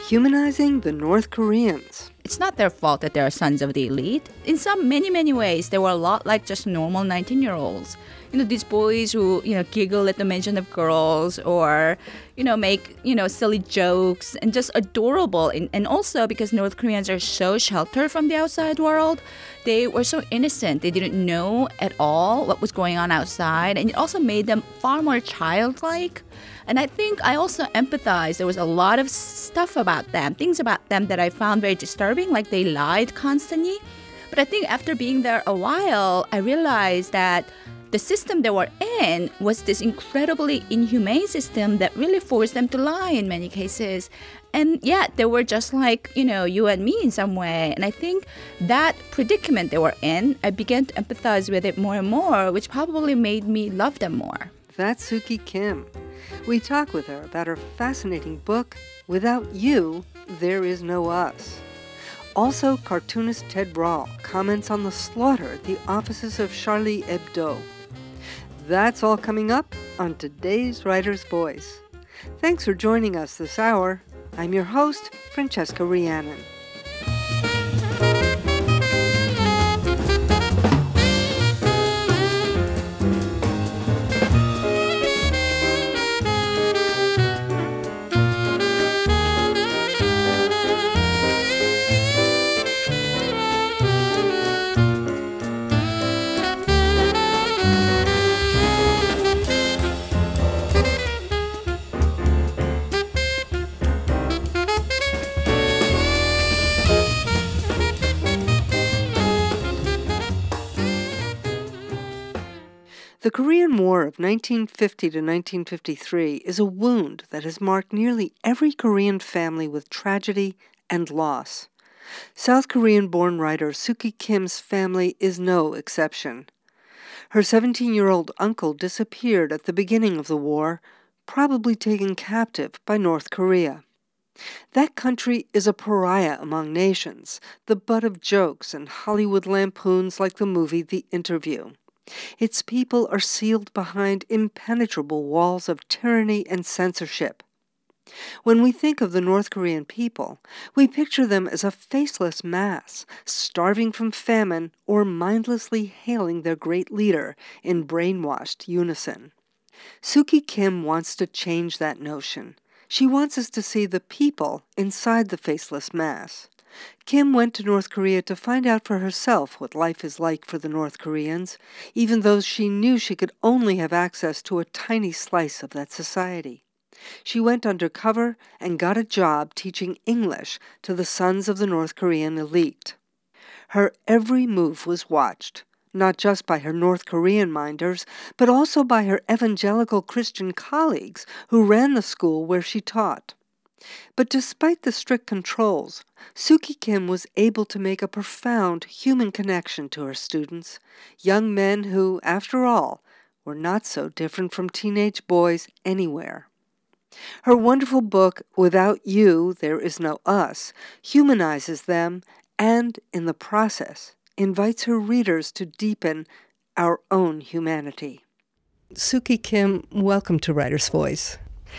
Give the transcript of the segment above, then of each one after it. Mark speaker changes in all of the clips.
Speaker 1: humanizing the North Koreans.
Speaker 2: It's not their fault that they are sons of the elite. In many ways, they were a lot like just normal 19-year-olds. These boys who, giggle at the mention of girls or, make, silly jokes and just adorable. And also because North Koreans are so sheltered from the outside world, they were so innocent. They didn't know at all what was going on outside. And it also made them far more childlike. And I think I also empathized. There was a lot of stuff about them, things about them that I found very disturbing, like they lied constantly. But I think after being there a while, I realized that the system they were in was this incredibly inhumane system that really forced them to lie in many cases. And yet they were just like, you and me in some way. And I think that predicament they were in, I began to empathize with it more and more, which probably made me love them more.
Speaker 1: That's Sookie Kim. We talk with her about her fascinating book, Without You, There Is No Us. Also, cartoonist Ted Rall comments on the slaughter at the offices of Charlie Hebdo. That's all coming up on today's Writer's Voice. Thanks for joining us this hour. I'm your host, Francesca Rhiannon. The Korean War of 1950 to 1953 is a wound that has marked nearly every Korean family with tragedy and loss. South Korean-born writer Sookie Kim's family is no exception. Her 17-year-old uncle disappeared at the beginning of the war, probably taken captive by North Korea. That country is a pariah among nations, the butt of jokes and Hollywood lampoons like the movie The Interview. Its people are sealed behind impenetrable walls of tyranny and censorship. When we think of the North Korean people, we picture them as a faceless mass, starving from famine or mindlessly hailing their great leader in brainwashed unison. Sookie Kim wants to change that notion. She wants us to see the people inside the faceless mass. Kim went to North Korea to find out for herself what life is like for the North Koreans, even though she knew she could only have access to a tiny slice of that society. She went undercover and got a job teaching English to the sons of the North Korean elite. Her every move was watched, not just by her North Korean minders, but also by her evangelical Christian colleagues who ran the school where she taught. But despite the strict controls, Sookie Kim was able to make a profound human connection to her students, young men who, after all, were not so different from teenage boys anywhere. Her wonderful book, Without You, There Is No Us, humanizes them and, in the process, invites her readers to deepen our own humanity. Sookie Kim, welcome to Writer's Voice.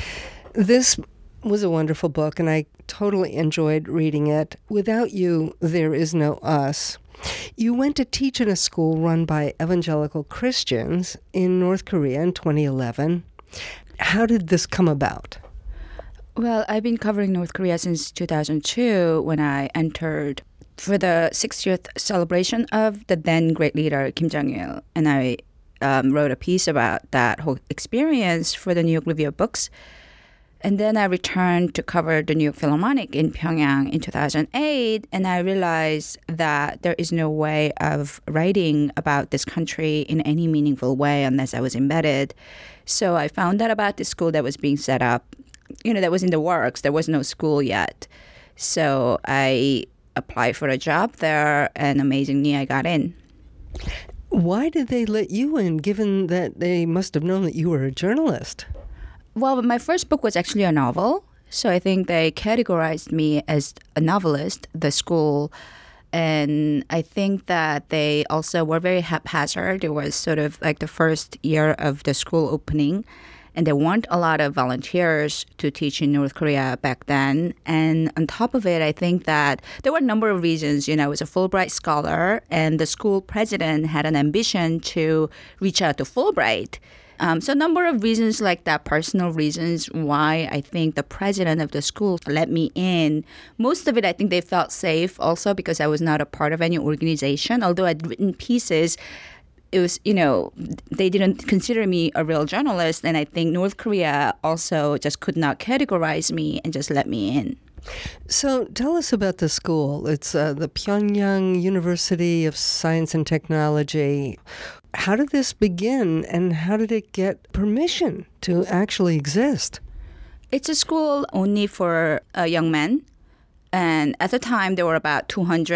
Speaker 1: This was a wonderful book, and I totally enjoyed reading it. Without You, There Is No Us. You went to teach in a school run by evangelical Christians in North Korea in 2011. How did this come about?
Speaker 2: Well, I've been covering North Korea since 2002 when I entered for the 60th celebration of the then great leader Kim Jong-il. And I wrote a piece about that whole experience for the New York Review of Books. And then I returned to cover the New York Philharmonic in Pyongyang in 2008, and I realized that there is no way of writing about this country in any meaningful way unless I was embedded. So I found out about this school that was being set up, that was in the works. There was no school yet. So I applied for a job there, and amazingly, I got in.
Speaker 1: Why did they let you in, given that they must have known that you were a journalist?
Speaker 2: Well, my first book was actually a novel, so I think they categorized me as a novelist, the school, and I think that they also were very haphazard. It was sort of like the first year of the school opening, And there weren't a lot of volunteers to teach in North Korea back then. And on top of it, I think that there were a number of reasons. I was a Fulbright scholar, and the school president had an ambition to reach out to Fulbright. So a number of reasons like that, personal reasons why I think the president of the school let me in. Most of it, I think they felt safe also because I was not a part of any organization. Although I'd written pieces, it was, they didn't consider me a real journalist. And I think North Korea also just could not categorize me and just let me in.
Speaker 1: So tell us about the school. It's the Pyongyang University of Science and Technology. How did this begin, and how did it get permission to actually exist?
Speaker 2: It's a school only for young men. And at the time, there were about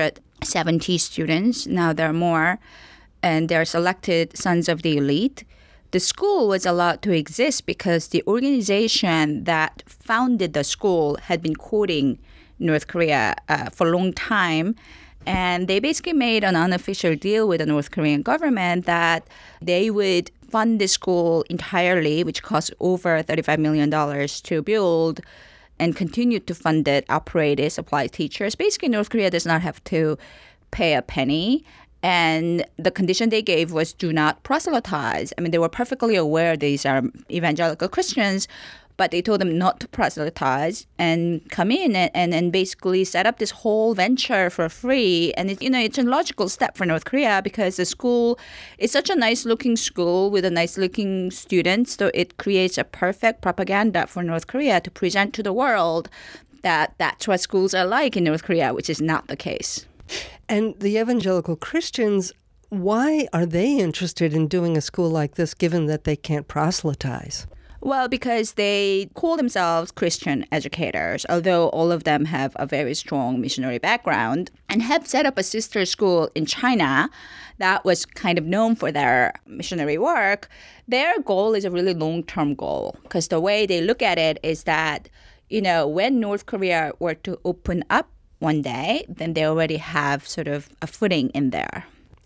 Speaker 2: 270 students. Now there are more. And they're selected sons of the elite. The school was allowed to exist because the organization that founded the school had been courting North Korea for a long time. And they basically made an unofficial deal with the North Korean government that they would fund the school entirely, which cost over $35 million to build, and continue to fund it, operate it, supply teachers. Basically, North Korea does not have to pay a penny. And the condition they gave was do not proselytize. I mean, they were perfectly aware these are evangelical Christians, but they told them not to proselytize and come in and basically set up this whole venture for free. And it's a logical step for North Korea because the school is such a nice-looking school with a nice-looking students, so it creates a perfect propaganda for North Korea to present to the world that that's what schools are like in North Korea, which is not the case.
Speaker 1: And the evangelical Christians, why are they interested in doing a school like this, given that they can't proselytize?
Speaker 2: Well, because they call themselves Christian educators, although all of them have a very strong missionary background, and have set up a sister school in China that was kind of known for their missionary work. Their goal is a really long-term goal, because the way they look at it is that, when North Korea were to open up one day, then they already have sort of a footing in there.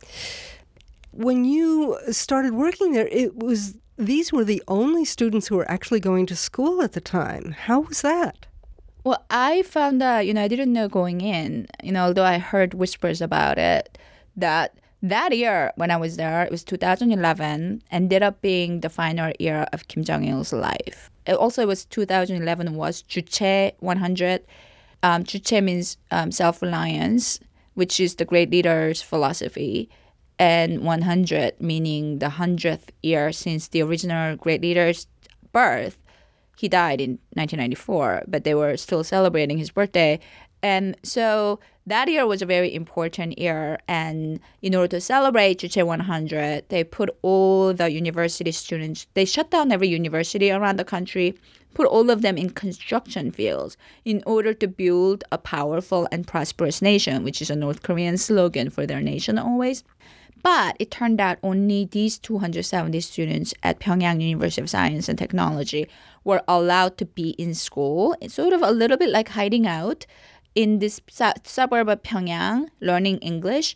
Speaker 1: When you started working there, these were the only students who were actually going to school at the time. How was that?
Speaker 2: Well, I found out, I didn't know going in, although I heard whispers about it, that year when I was there, it was 2011, ended up being the final year of Kim Jong-il's life. It also was 2011 was Juche 100. Juche means self-reliance, which is the great leader's philosophy, and 100 meaning the 100th year since the original great leader's birth. He died in 1994, but they were still celebrating his birthday. And so that year was a very important year. And in order to celebrate Juche 100, they put all the university students, they shut down every university around the country, put all of them in construction fields in order to build a powerful and prosperous nation, which is a North Korean slogan for their nation always. But it turned out only these 270 students at Pyongyang University of Science and Technology were allowed to be in school. It's sort of a little bit like hiding out in this suburb of Pyongyang, learning English.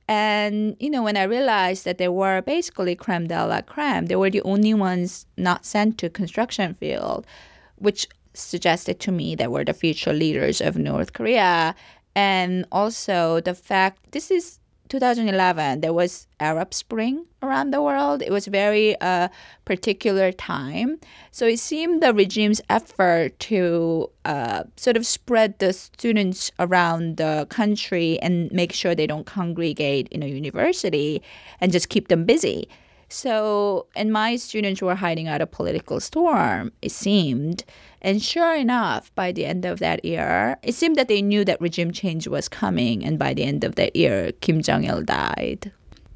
Speaker 2: And, when I realized that they were basically creme de la creme, they were the only ones not sent to construction field, which suggested to me they were the future leaders of North Korea. And also the fact, this is 2011, there was Arab Spring around the world. It was very particular time. So it seemed the regime's effort to sort of spread the students around the country and make sure they don't congregate in a university and just keep them busy. So, and my students were hiding out a political storm, it seemed. And sure enough, by the end of that year, it seemed that they knew that regime change was coming. And by the end of that year, Kim Jong-il died.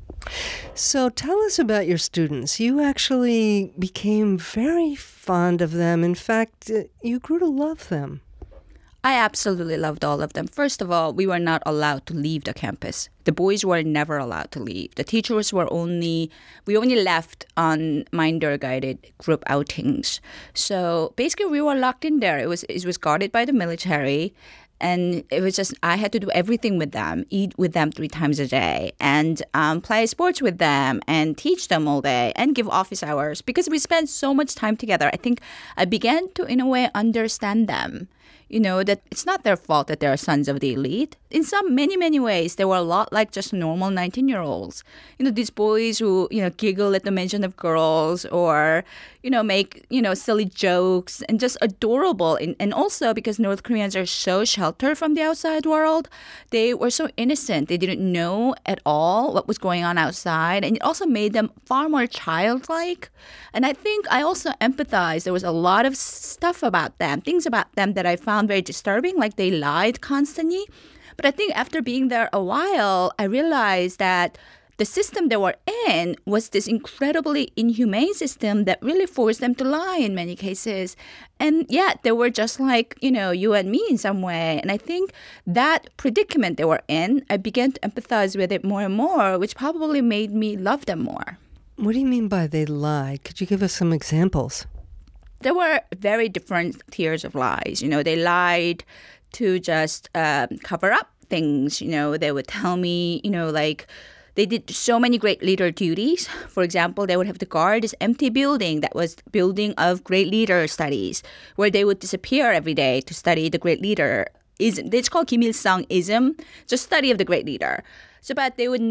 Speaker 1: So tell us about your students. You actually became very fond of them. In fact, you grew to love them.
Speaker 2: I absolutely loved all of them. First of all, we were not allowed to leave the campus. The boys were never allowed to leave. The teachers we only left on minder-guided group outings. So basically, we were locked in there. It was guarded by the military. And it was just, I had to do everything with them, eat with them 3 times a day, and play sports with them, and teach them all day, and give office hours. Because we spent so much time together, I think I began to, in a way, understand them. That it's not their fault that they're sons of the elite. In some many ways, they were a lot like just normal 19-year-olds. These boys who, giggle at the mention of girls, or, make, silly jokes, and just adorable. And also because North Koreans are so sheltered from the outside world, they were so innocent. They didn't know at all what was going on outside. And it also made them far more childlike. And I think I also empathized. There was a lot of stuff about them, things about them that I found very disturbing, like they lied constantly. But I think after being there a while, I realized that the system they were in was this incredibly inhumane system that really forced them to lie in many cases. And yet they were just like, you and me in some way. And I think that predicament they were in, I began to empathize with it more and more, which probably made me love them more.
Speaker 1: What do you mean by they lied? Could you give us some examples?
Speaker 2: There were very different tiers of lies. They lied to just cover up things. They would tell me, like they did so many great leader duties. For example, they would have to guard this empty building that was building of great leader studies, where they would disappear every day to study the great leader. It's called Kim Il-sung-ism, just study of the great leader. So, but they would,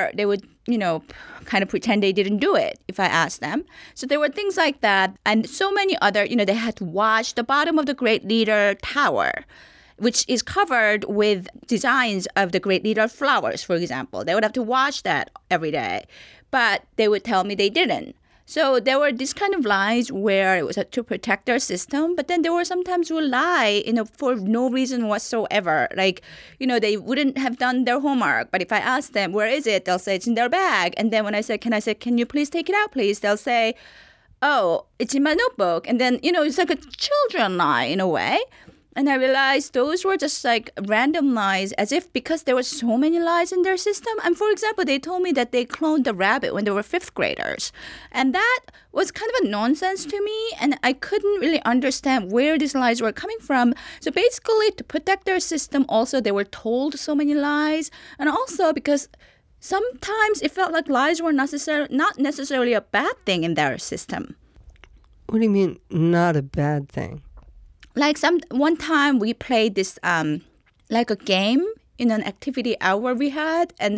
Speaker 2: kind of pretend they didn't do it if I asked them. So there were things like that. And so many other, they had to watch the bottom of the great leader tower, which is covered with designs of the great leader flowers, for example. They would have to watch that every day. But they would tell me they didn't. So there were these kind of lies where it was to protect their system, but then there were sometimes who lie, for no reason whatsoever. Like, they wouldn't have done their homework, but if I ask them, where is it? They'll say it's in their bag. And then when I say, can you please take it out, please? They'll say, oh, it's in my notebook. And then, it's like a children lie in a way. And I realized those were just like random lies, as if because there were so many lies in their system. And for example, they told me that they cloned the rabbit when they were 5th graders. And that was kind of a nonsense to me. And I couldn't really understand where these lies were coming from. So basically, to protect their system, also, they were told so many lies. And also because sometimes it felt like lies were not necessarily a bad thing in their system.
Speaker 1: What do you mean, not a bad thing?
Speaker 2: Like one time we played this like a game in an activity hour we had, and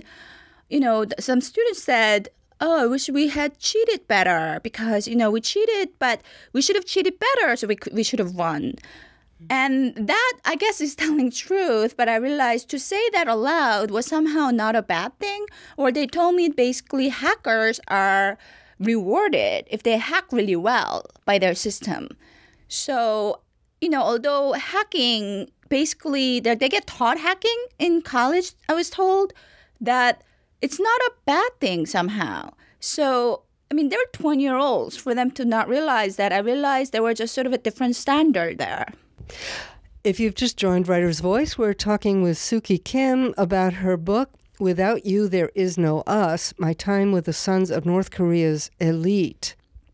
Speaker 2: some students said, "Oh, I wish we had cheated better because we cheated, but we should have cheated better, so we should have won." And that, I guess, is telling truth, but I realized to say that aloud was somehow not a bad thing. Or they told me basically hackers are rewarded if they hack really well by their system. So although hacking, basically, they get taught hacking in college, I was told that it's not a bad thing somehow. So, they're 20-year-olds. For them to not realize that, I realized there were just sort of a different standard there.
Speaker 1: If you've just joined Writer's Voice, we're talking with Suki Kim about her book, Without You, There Is No Us, My Time with the Sons of North Korea's Elite.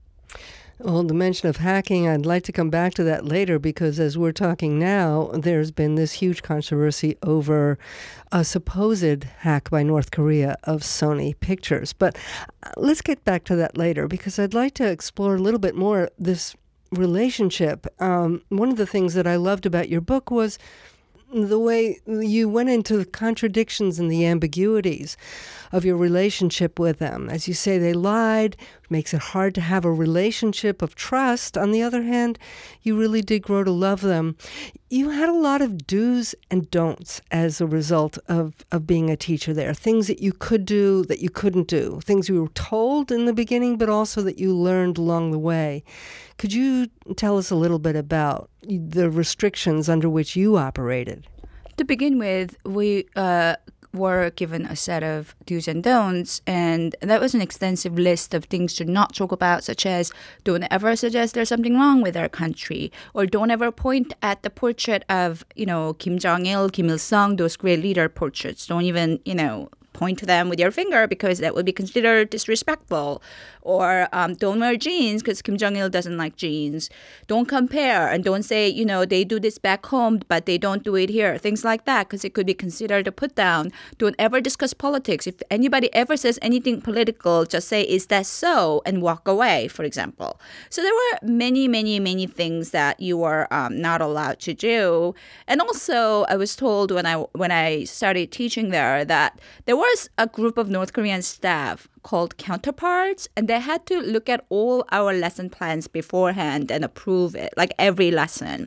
Speaker 1: Well, the mention of hacking, I'd like to come back to that later because as we're talking now, there's been this huge controversy over a supposed hack by North Korea of Sony Pictures. But let's get back to that later because I'd like to explore a little bit more this relationship. One of the things that I loved about your book was the way you went into the contradictions and the ambiguities of your relationship with them. As you say, they lied, makes it hard to have a relationship of trust. On the other hand, you really did grow to love them. You had a lot of do's and don'ts as a result of being a teacher there. Things that you could do that you couldn't do. Things you were told in the beginning, but also that you learned along the way. Could you tell us a little bit about the restrictions under which you operated?
Speaker 2: To begin with, we were given a set of do's and don'ts, and that was an extensive list of things to not talk about, such as don't ever suggest there's something wrong with our country, or don't ever point at the portrait of, Kim Jong-il, Kim Il-sung, those great leader portraits. Don't even, point to them with your finger because that would be considered disrespectful. Or don't wear jeans because Kim Jong-il doesn't like jeans. Don't compare and don't say, they do this back home, but they don't do it here. Things like that because it could be considered a put down. Don't ever discuss politics. If anybody ever says anything political, just say, is that so? And walk away, for example. So there were many, many, many things that you were not allowed to do. And also, I was told when I started teaching there that there was a group of North Korean staff called counterparts, and they had to look at all our lesson plans beforehand and approve it, like every lesson.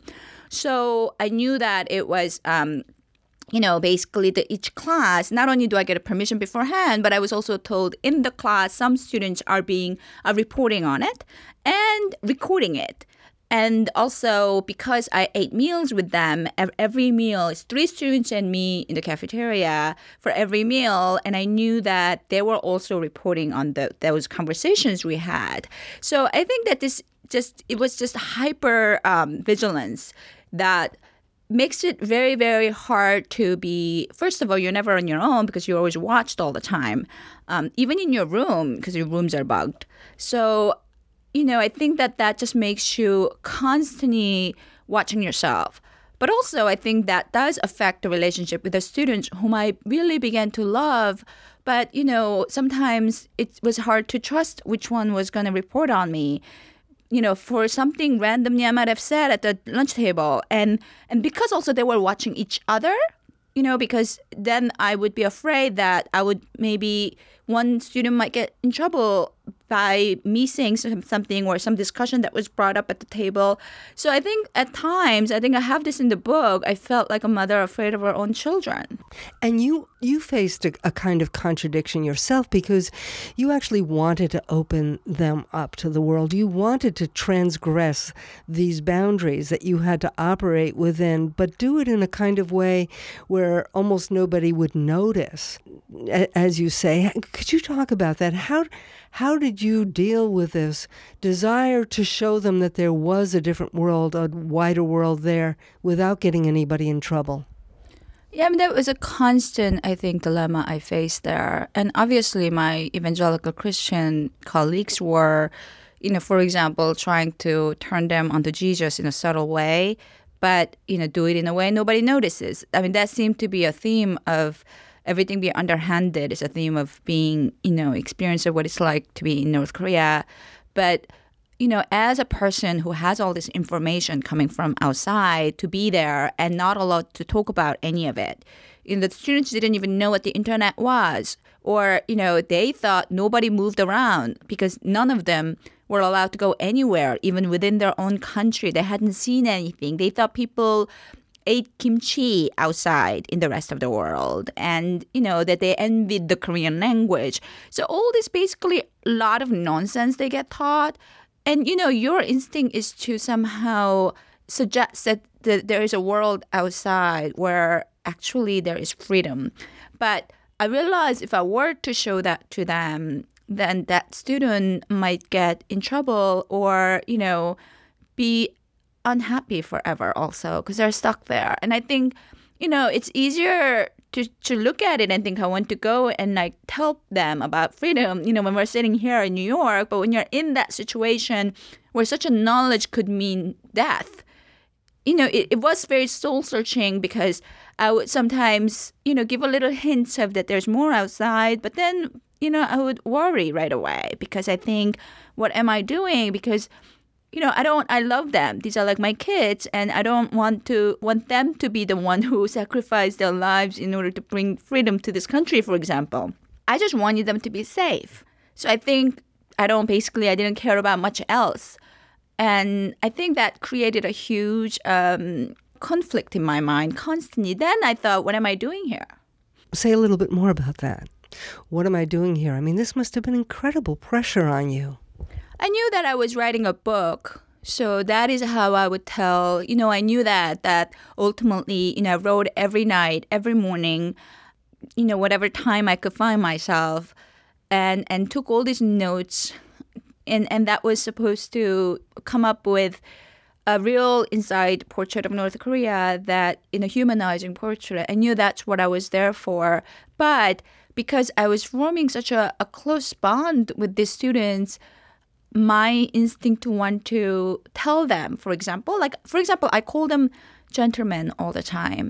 Speaker 2: So I knew that it was, basically each class, not only do I get a permission beforehand, but I was also told in the class some students are reporting on it and recording it. And also, because I ate meals with them, every meal is 3 students and me in the cafeteria for every meal. And I knew that they were also reporting on those conversations we had. So I think that it was just hyper vigilance that makes it very, very hard to be, first of all, you're never on your own because you're always watched all the time, even in your room because your rooms are bugged. So I think that just makes you constantly watching yourself. But also, I think that does affect the relationship with the students whom I really began to love. But, sometimes it was hard to trust which one was going to report on me. For something randomly I might have said at the lunch table. And because also they were watching each other, because then I would be afraid that maybe one student might get in trouble by me saying something or some discussion that was brought up at the table. So I think at times, I have this in the book, I felt like a mother afraid of her own children.
Speaker 1: And you faced a kind of contradiction yourself because you actually wanted to open them up to the world. You wanted to transgress these boundaries that you had to operate within, but do it in a kind of way where almost nobody would notice, as you say. Could you talk about that? How did you deal with this desire to show them that there was a different world, a wider world there, without getting anybody in trouble?
Speaker 2: Yeah, that was a constant, I think, dilemma I faced there. And obviously my evangelical Christian colleagues were, for example, trying to turn them onto Jesus in a subtle way, but, do it in a way nobody notices. That seemed to be a theme of everything being underhanded is a theme of being, experience of what it's like to be in North Korea. But, as a person who has all this information coming from outside to be there and not allowed to talk about any of it, the students didn't even know what the internet was. Or, they thought nobody moved around because none of them were allowed to go anywhere, even within their own country. They hadn't seen anything. They thought people ate kimchi outside in the rest of the world and, that they envied the Korean language. So all this basically a lot of nonsense they get taught. And, your instinct is to somehow suggest that there is a world outside where actually there is freedom. But I realized if I were to show that to them, then that student might get in trouble or, be unhappy forever also because they're stuck there. And I think, it's easier to look at it and think I want to go and tell them about freedom, when we're sitting here in New York. But when you're in that situation where such a knowledge could mean death, it was very soul searching because I would sometimes, give a little hints of that there's more outside. But then, I would worry right away because I think, what am I doing? Because I love them. These are like my kids, and I don't want them to be the one who sacrificed their lives in order to bring freedom to this country, for example. I just wanted them to be safe. So I think I didn't care about much else. And I think that created a huge conflict in my mind constantly. Then I thought, what am I doing here?
Speaker 1: Say a little bit more about that. What am I doing here? this must have been incredible pressure on you.
Speaker 2: I knew that I was writing a book, so that is how I would tell. I knew that ultimately, I wrote every night, every morning, whatever time I could find myself, and took all these notes, and that was supposed to come up with a real inside portrait of North Korea, that in a humanizing portrait. I knew that's what I was there for, but because I was forming such a close bond with these students, my instinct to want to tell them, for example, I call them gentlemen all the time.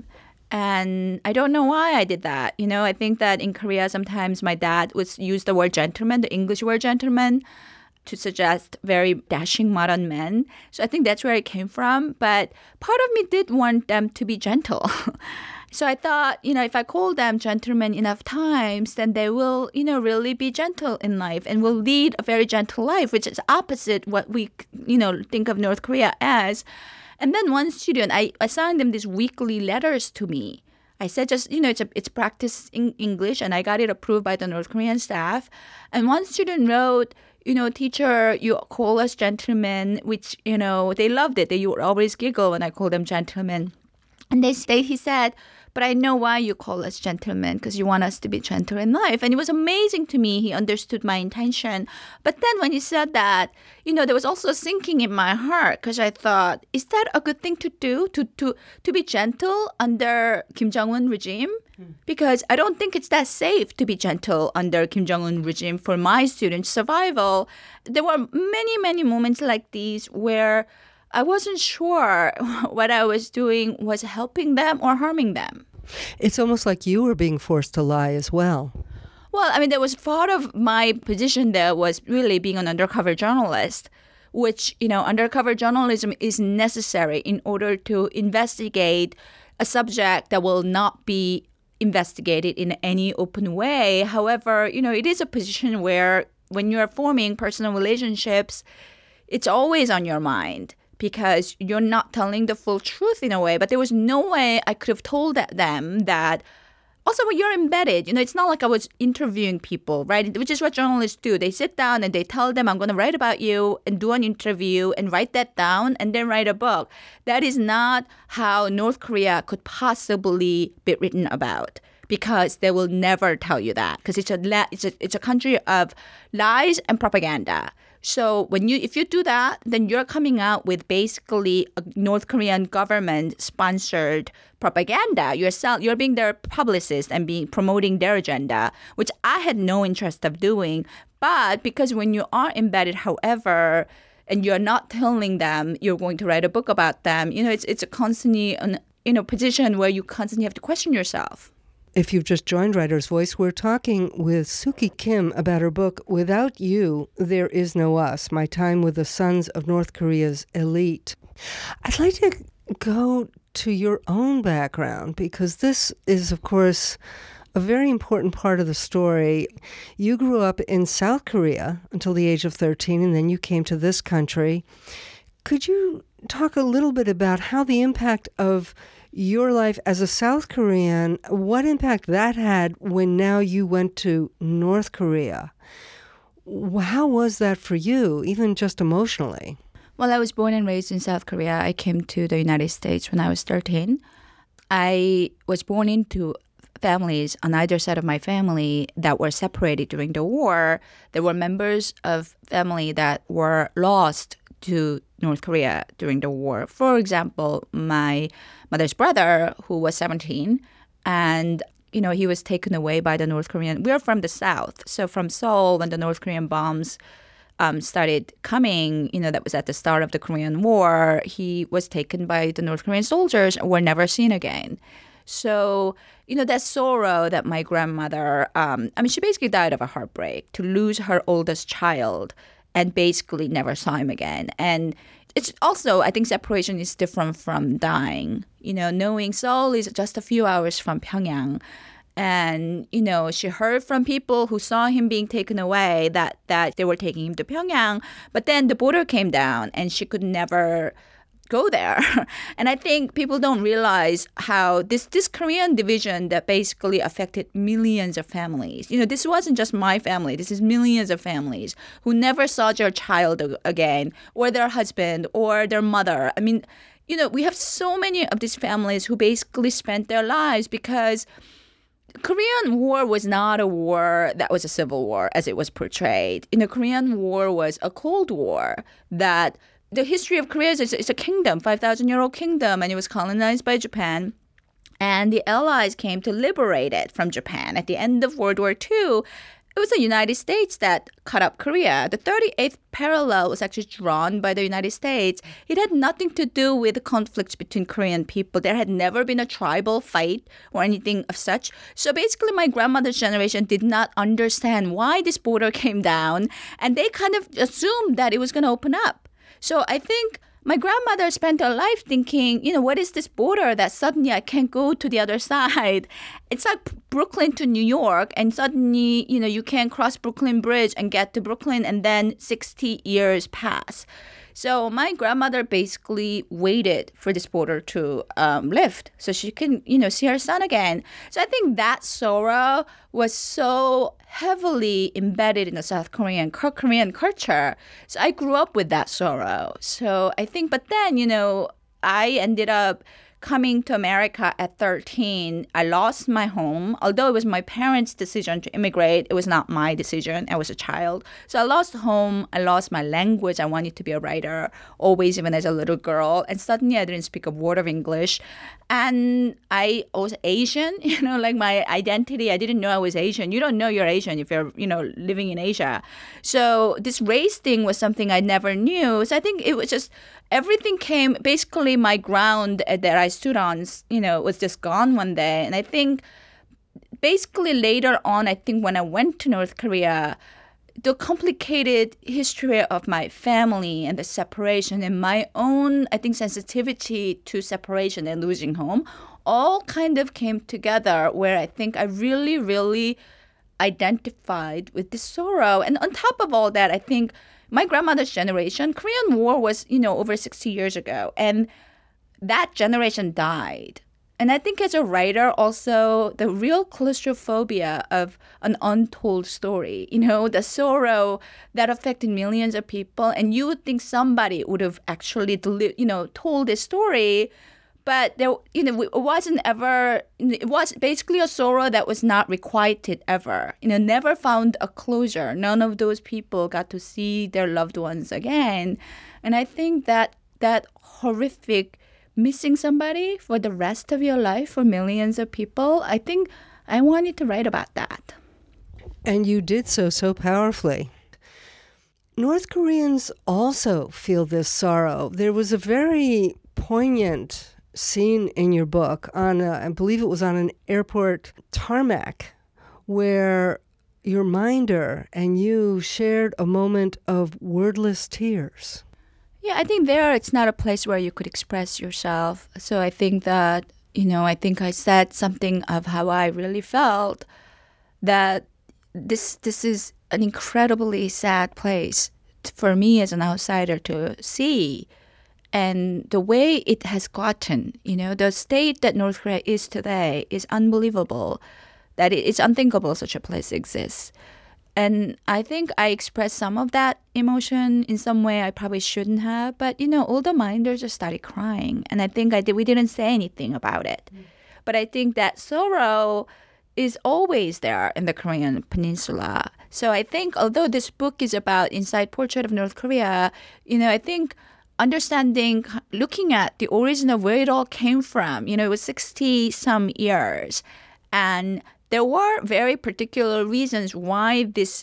Speaker 2: And I don't know why I did that. I think that in Korea, sometimes my dad would use the word gentleman, the English word gentleman, to suggest very dashing modern men. So I think that's where it came from. But part of me did want them to be gentle. So I thought, if I call them gentlemen enough times, then they will, really be gentle in life and will lead a very gentle life, which is opposite what we, think of North Korea as. And then one student, I assigned them these weekly letters to me. I said just, it's practice in English, and I got it approved by the North Korean staff. And one student wrote, teacher, you call us gentlemen, which, they loved it. They would always giggle when I call them gentlemen. And he said, but I know why you call us gentlemen, because you want us to be gentle in life. And it was amazing to me. He understood my intention. But then when he said that, there was also a sinking in my heart, because I thought, is that a good thing to do, to be gentle under Kim Jong-un regime? Because I don't think it's that safe to be gentle under Kim Jong-un regime for my students' survival. There were many, many moments like these where I wasn't sure what I was doing was helping them or harming them.
Speaker 1: It's almost like you were being forced to lie as well.
Speaker 2: Well, there was part of my position there was really being an undercover journalist, which, undercover journalism is necessary in order to investigate a subject that will not be investigated in any open way. However, it is a position where when you're forming personal relationships, it's always on your mind, because you're not telling the full truth in a way. But there was no way I could have told them that. Also, when you're embedded, it's not like I was interviewing people, right? Which is what journalists do. They sit down and they tell them, I'm going to write about you and do an interview and write that down and then write a book. That is not how North Korea could possibly be written about, because they will never tell you that, because it's a country of lies and propaganda. So if you do that, then you're coming out with basically a North Korean government-sponsored propaganda. You're being their publicist and promoting their agenda, which I had no interest of doing. But because when you are embedded, however, and you're not telling them you're going to write a book about them, it's a constantly in a position where you constantly have to question yourself.
Speaker 1: If you've just joined Writer's Voice, we're talking with Suki Kim about her book, Without You, There Is No Us, My Time with the Sons of North Korea's Elite. I'd like to go to your own background, because this is, of course, a very important part of the story. You grew up in South Korea until the age of 13, and then you came to this country. Could you talk a little bit about how the impact of your life as a South Korean, what impact that had when now you went to North Korea? How was that for you, even just emotionally?
Speaker 2: Well, I was born and raised in South Korea. I came to the United States when I was 13. I was born into families on either side of my family that were separated during the war. There were members of family that were lost to North Korea during the war. For example, my mother's brother, who was 17, and he was taken away by the North Korean. We're from the South, so from Seoul, when the North Korean bombs started coming, that was at the start of the Korean War, he was taken by the North Korean soldiers and were never seen again. So, that sorrow that my grandmother, she basically died of a heartbreak to lose her oldest child and basically never saw him again. And it's also, I think separation is different from dying. Knowing Seoul is just a few hours from Pyongyang. And, she heard from people who saw him being taken away that they were taking him to Pyongyang. But then the border came down and she could never go there. And I think people don't realize how this Korean division that basically affected millions of families. This wasn't just my family. This is millions of families who never saw their child again, or their husband, or their mother. We have so many of these families who basically spent their lives because Korean War was not a war that was a civil war as it was portrayed. The Korean War was a Cold War that the history of Korea is it's a kingdom, 5,000-year-old kingdom, and it was colonized by Japan. And the Allies came to liberate it from Japan. At the end of World War II, it was the United States that cut up Korea. The 38th parallel was actually drawn by the United States. It had nothing to do with the conflicts between Korean people. There had never been a tribal fight or anything of such. So basically, my grandmother's generation did not understand why this border came down, and they kind of assumed that it was going to open up. So I think my grandmother spent her life thinking, what is this border that suddenly I can't go to the other side? It's like Brooklyn to New York, and suddenly, you can't cross Brooklyn Bridge and get to Brooklyn, and then 60 years pass. So my grandmother basically waited for this border to lift so she can, see her son again. So I think that sorrow was so heavily embedded in the South Korean culture. So I grew up with that sorrow. So I think, but then, I ended up coming to America at 13. I lost my home. Although it was my parents' decision to immigrate, it was not my decision. I was a child. So I lost home. I lost my language. I wanted to be a writer, always, even as a little girl. And suddenly I didn't speak a word of English. And I was Asian, like my identity. I didn't know I was Asian. You don't know you're Asian if you're, living in Asia. So this race thing was something I never knew. So I think it was just everything came, basically my ground that I stood on, was just gone one day. And I think basically later on, I think when I went to North Korea, the complicated history of my family and the separation and my own, I think, sensitivity to separation and losing home all kind of came together where I think I really, really identified with this sorrow. And on top of all that, I think my grandmother's generation, Korean War was, over 60 years ago. And that generation died. And I think as a writer, also, the real claustrophobia of an untold story, the sorrow that affected millions of people. And you would think somebody would have actually, told this story. But there, it wasn't ever, it was basically a sorrow that was not requited ever. Never found a closure. None of those people got to see their loved ones again. And I think that horrific missing somebody for the rest of your life for millions of people, I think I wanted to write about that.
Speaker 1: And you did so powerfully. North Koreans also feel this sorrow. There was a very poignant scene in your book on, I believe it was on an airport tarmac, where your minder and you shared a moment of wordless tears.
Speaker 2: Yeah, I think it's not a place where you could express yourself. So I think that, I think I said something of how I really felt, that this is an incredibly sad place for me as an outsider to see. And the way it has gotten, the state that North Korea is today is unbelievable, that it's unthinkable such a place exists. And I think I expressed some of that emotion in some way I probably shouldn't have. But, all the minders just started crying. And I think we didn't say anything about it. But I think that sorrow is always there in the Korean peninsula. So I think although this book is about inside portrait of North Korea, I think understanding, looking at the origin of where it all came from, it was 60-some years. And there were very particular reasons why this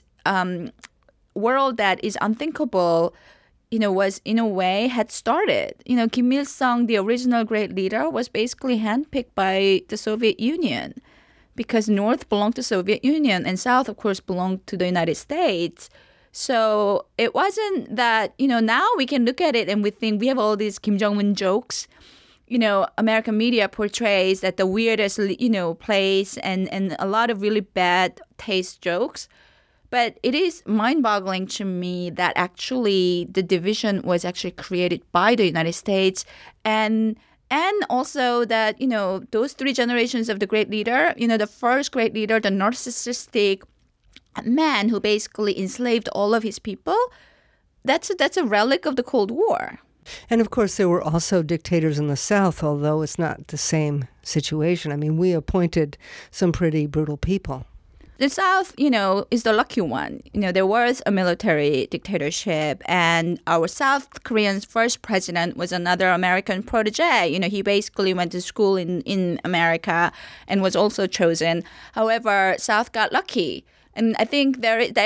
Speaker 2: world that is unthinkable, was in a way had started. Kim Il-sung, the original great leader, was basically handpicked by the Soviet Union because North belonged to Soviet Union and South, of course, belonged to the United States. So it wasn't that, now we can look at it and we think we have all these Kim Jong-un jokes. American media portrays that the weirdest, place and a lot of really bad taste jokes. But it is mind-boggling to me that actually the division was actually created by the United States. And also that, those three generations of the great leader, the first great leader, the narcissistic man who basically enslaved all of his people, that's a relic of the Cold War.
Speaker 1: And of course, there were also dictators in the South, although it's not the same situation. I mean, we appointed some pretty brutal people.
Speaker 2: the South, is the lucky one. There was a military dictatorship, and our South Korean's first president was another American protege. He basically went to school in America and was also chosen. However, South got lucky. And I think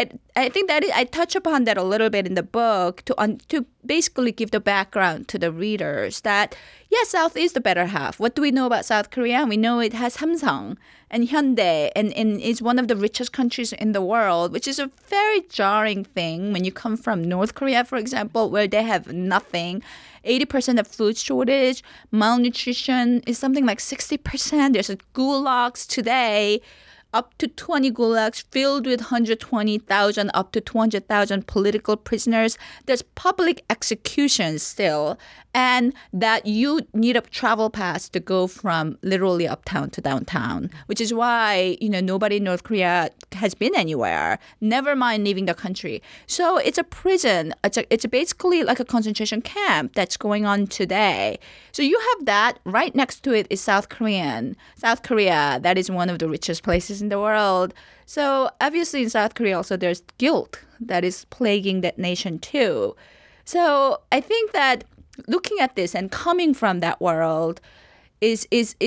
Speaker 2: I touch upon that a little bit in the book to basically give the background to the readers that yes, South is the better half. What do we know about South Korea? We know it has Samsung and Hyundai and is one of the richest countries in the world, which is a very jarring thing when you come from North Korea, for example, where they have nothing. 80% of food shortage, malnutrition is something like 60%. There's gulags today. Up to 20 gulags filled with 120,000 up to 200,000 political prisoners. There's public executions still, and that you need a travel pass to go from literally uptown to downtown, which is why, nobody in North Korea has been anywhere, never mind leaving the country. So it's a prison. It's basically like a concentration camp that's going on today. So you have that. Right next to it is South Korea. That is one of the richest places in the world. So obviously in South Korea also there's guilt that is plaguing that nation too. So I think that looking at this and coming from that world is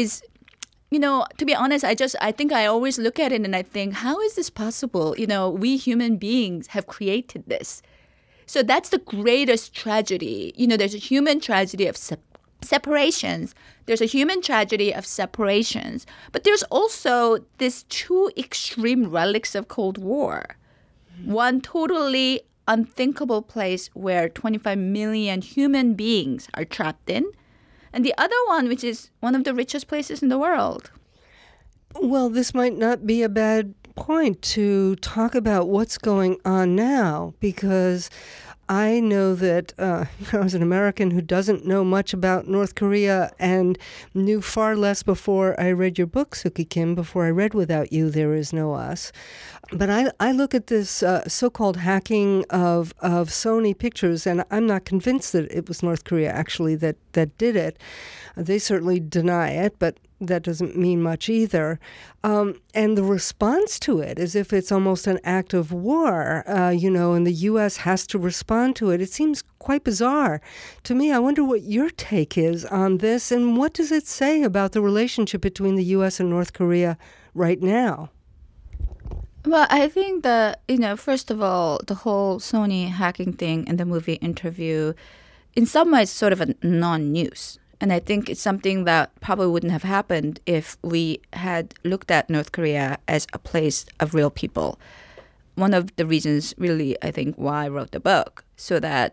Speaker 2: to be honest, I think I always look at it and I think, how is this possible? We human beings have created this. So that's the greatest tragedy. There's a human tragedy of separations. There's a human tragedy of separations. But there's also these two extreme relics of Cold War. One totally unthinkable place where 25 million human beings are trapped in. And the other one, which is one of the richest places in the world.
Speaker 1: Well, this might not be a bad point to talk about what's going on now, because I know that as an American who doesn't know much about North Korea and knew far less before I read your book, Suki Kim, before I read Without You, There Is No Us. But I look at this so-called hacking of Sony Pictures, and I'm not convinced that it was North Korea actually that did it. They certainly deny it, but that doesn't mean much either. And the response to it, as if it's almost an act of war, and the U.S. has to respond to it. It seems quite bizarre to me. I wonder what your take is on this, and what does it say about the relationship between the U.S. and North Korea right now?
Speaker 2: Well, I think that, first of all, the whole Sony hacking thing and the movie Interview, in some ways, sort of a non-news. And I think it's something that probably wouldn't have happened if we had looked at North Korea as a place of real people. One of the reasons, really, I think, why I wrote the book, so that,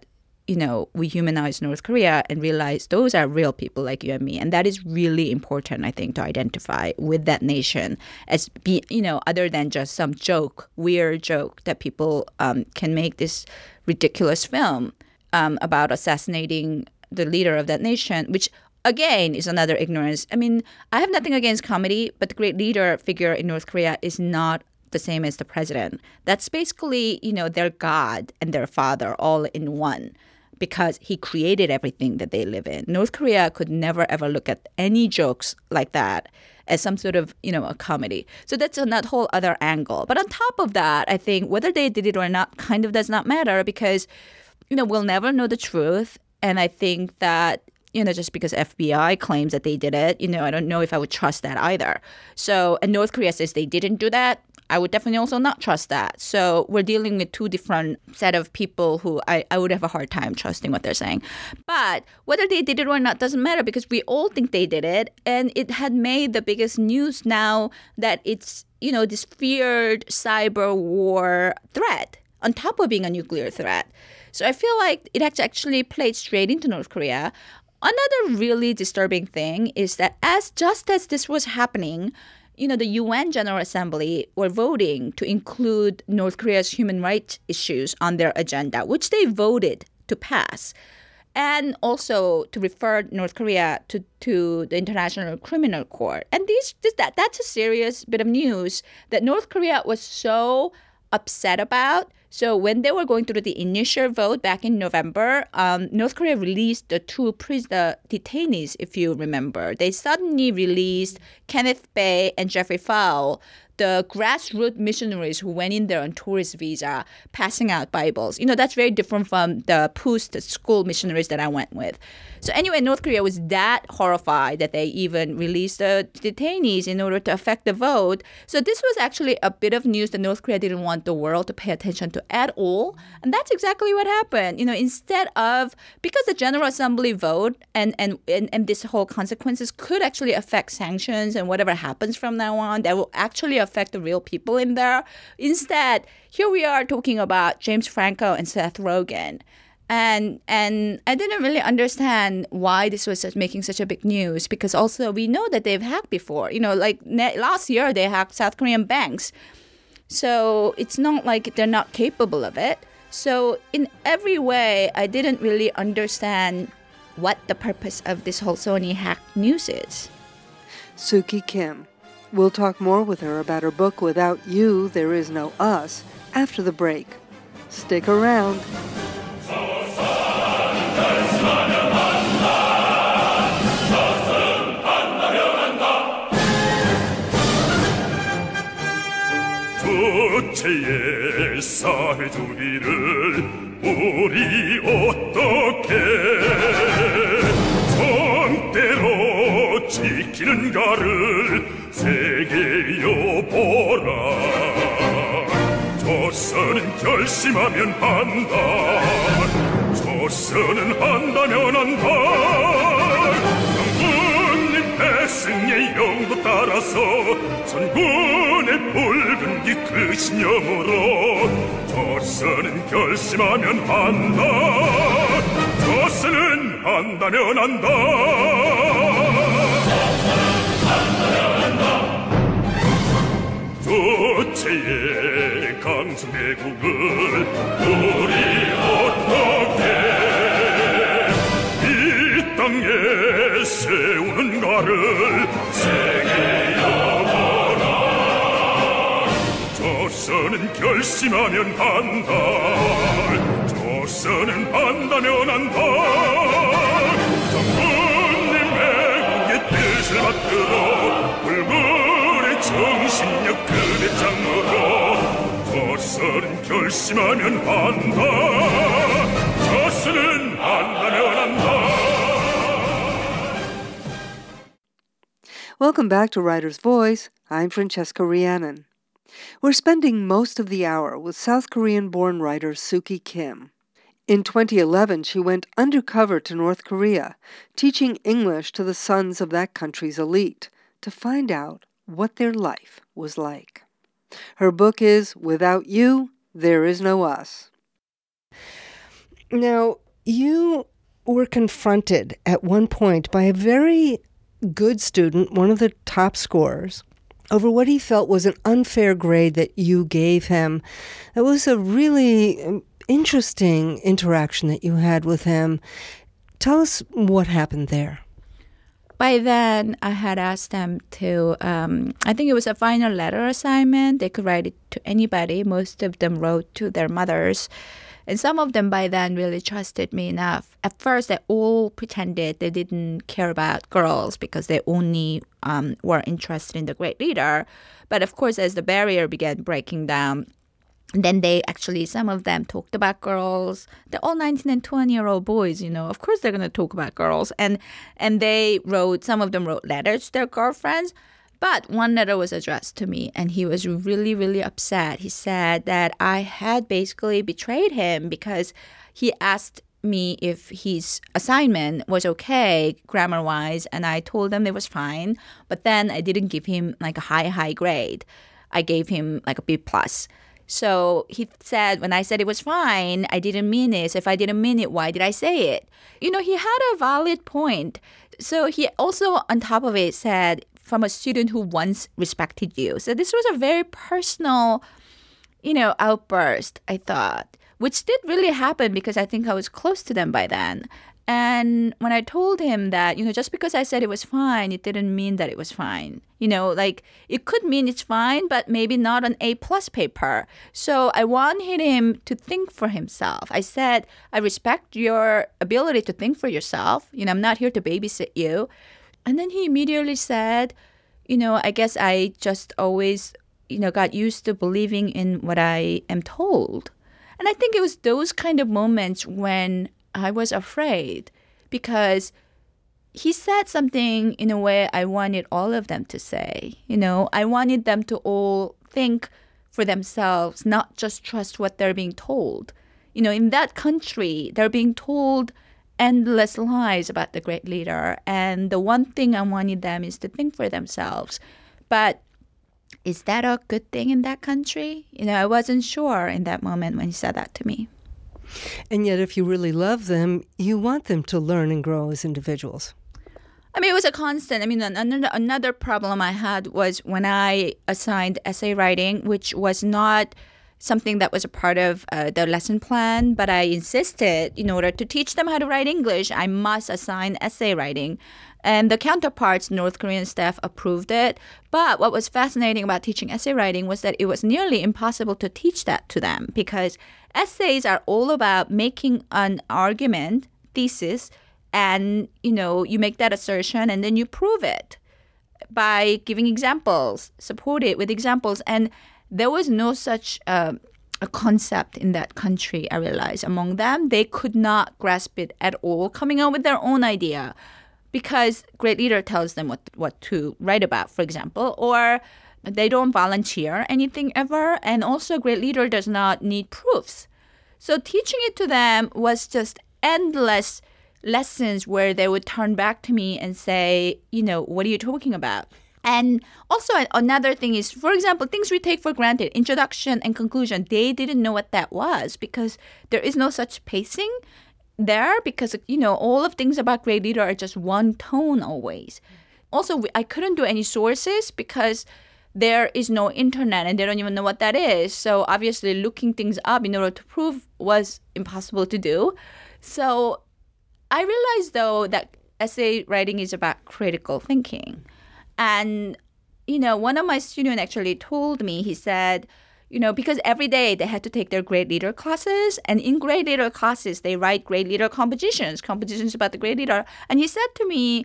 Speaker 2: we humanize North Korea and realize those are real people like you and me. And that is really important, I think, to identify with that nation as, other than just some weird joke that people can make this ridiculous film about assassinating the leader of that nation, which again is another ignorance. I mean, I have nothing against comedy, but the great leader figure in North Korea is not the same as the president. That's basically, their God and their father all in one, because he created everything that they live in. North Korea could never ever look at any jokes like that as some sort of, a comedy. So that's a whole other angle. But on top of that, I think whether they did it or not kind of does not matter, because, we'll never know the truth. And I think that, just because FBI claims that they did it, I don't know if I would trust that either. So, and North Korea says they didn't do that. I would definitely also not trust that. So we're dealing with two different set of people who I would have a hard time trusting what they're saying. But whether they did it or not doesn't matter, because we all think they did it. And it had made the biggest news now that it's, this feared cyber war threat on top of being a nuclear threat. So I feel like it actually played straight into North Korea. Another really disturbing thing is that just as this was happening, the UN General Assembly were voting to include North Korea's human rights issues on their agenda, which they voted to pass, and also to refer North Korea to the International Criminal Court. And that's a serious bit of news that North Korea was so upset about, So when they were going through the initial vote back in November, North Korea released the two detainees, if you remember. They suddenly released Kenneth Bae and Jeffrey Fowle, the grassroots missionaries who went in there on tourist visa, passing out Bibles. That's very different from the post-school missionaries that I went with. So anyway, North Korea was that horrified that they even released the detainees in order to affect the vote. So this was actually a bit of news that North Korea didn't want the world to pay attention to at all. And that's exactly what happened. Instead of, because the General Assembly vote and this whole consequences could actually affect sanctions and whatever happens from now on, that will actually affect the real people in there. Instead, here we are talking about James Franco and Seth Rogen. And I didn't really understand why this was making such a big news, because also we know that they've hacked before. Like last year they hacked South Korean banks. So it's not like they're not capable of it. So in every way, I didn't really understand what the purpose of this whole Sony hack news is.
Speaker 1: Suki Kim. We'll talk more with her about her book, Without You, There Is No Us, after the break. Stick around.
Speaker 3: 주체의 사회주의를 우리 어떻게 성대로 지키는가를 세계여보라. 조선은 결심하면 한다. 조선은 한다면 한다. 전국민 백성의 영도 따라서 전군의 붉은 기 그 신념으로 조선은 결심하면 한다. 조선은 한다면 한다. 주체의 강성대국을 우리 어떻게 이 땅에 세우는가를 세계여보라. 조선은 결심하면 한다. 조선은 한다면 한다. 전국민 매국의 뜻을 받들어 불굴의 정신력 그대 장으로 조선은 결심하면 한다. 조선은 한다면 한다.
Speaker 1: Welcome back to Writer's Voice. I'm Francesca Rhiannon. We're spending most of the hour with South Korean-born writer Suki Kim. In 2011, she went undercover to North Korea, teaching English to the sons of that country's elite, to find out what their life was like. Her book is Without You, There Is No Us. Now, you were confronted at one point by a very good student, one of the top scorers, over what he felt was an unfair grade that you gave him. It was a really interesting interaction that you had with him. Tell us what happened there.
Speaker 2: By then, I had asked them to, I think it was a final letter assignment. They could write it to anybody. Most of them wrote to their mothers. And some of them by then really trusted me enough. At first, they all pretended they didn't care about girls because they only were interested in the great leader. But of course, as the barrier began breaking down, then some of them talked about girls. They're all 19 and 20-year-old boys, Of course, they're going to talk about girls. And some of them wrote letters to their girlfriends. But one letter was addressed to me, and he was really, really upset. He said that I had basically betrayed him because he asked me if his assignment was okay grammar-wise, and I told him it was fine. But then I didn't give him like a high grade. I gave him like a B+. So he said, when I said it was fine, I didn't mean it. So if I didn't mean it, why did I say it? He had a valid point. So he also, on top of it, said, from a student who once respected you. So this was a very personal, outburst, I thought, which did really happen because I think I was close to them by then. And when I told him that, just because I said it was fine, it didn't mean that it was fine. Like it could mean it's fine, but maybe not an A+ paper. So I wanted him to think for himself. I said, I respect your ability to think for yourself. I'm not here to babysit you. And then he immediately said, I guess I just always, got used to believing in what I am told. And I think it was those kind of moments when I was afraid, because he said something in a way I wanted all of them to say. I wanted them to all think for themselves, not just trust what they're being told. In that country, they're being told endless lies about the great leader. And the one thing I wanted them is to think for themselves. But is that a good thing in that country? I wasn't sure in that moment when he said that to me.
Speaker 1: And yet, if you really love them, you want them to learn and grow as individuals.
Speaker 2: It was a constant. Another problem I had was when I assigned essay writing, which was not something that was a part of the lesson plan, but I insisted in order to teach them how to write English, I must assign essay writing. And the counterparts, North Korean staff, approved it. But what was fascinating about teaching essay writing was that it was nearly impossible to teach that to them, because essays are all about making an argument, thesis, and, you make that assertion and then you prove it by giving examples, support it with examples. And there was no such a concept in that country, I realized. Among them, they could not grasp it at all, coming up with their own idea, because great leader tells them what to write about, for example, or they don't volunteer anything ever. And also, great leader does not need proofs. So teaching it to them was just endless lessons where they would turn back to me and say, what are you talking about? And also another thing is, for example, things we take for granted, introduction and conclusion, they didn't know what that was, because there is no such pacing there, because, all of things about great leader are just one tone always. Also, I couldn't do any sources because there is no internet and they don't even know what that is. So obviously looking things up in order to prove was impossible to do. So I realized, though, that essay writing is about critical thinking. And, one of my students actually told me, he said, because every day they had to take their great leader classes. And in great leader classes, they write great leader compositions about the great leader. And he said to me,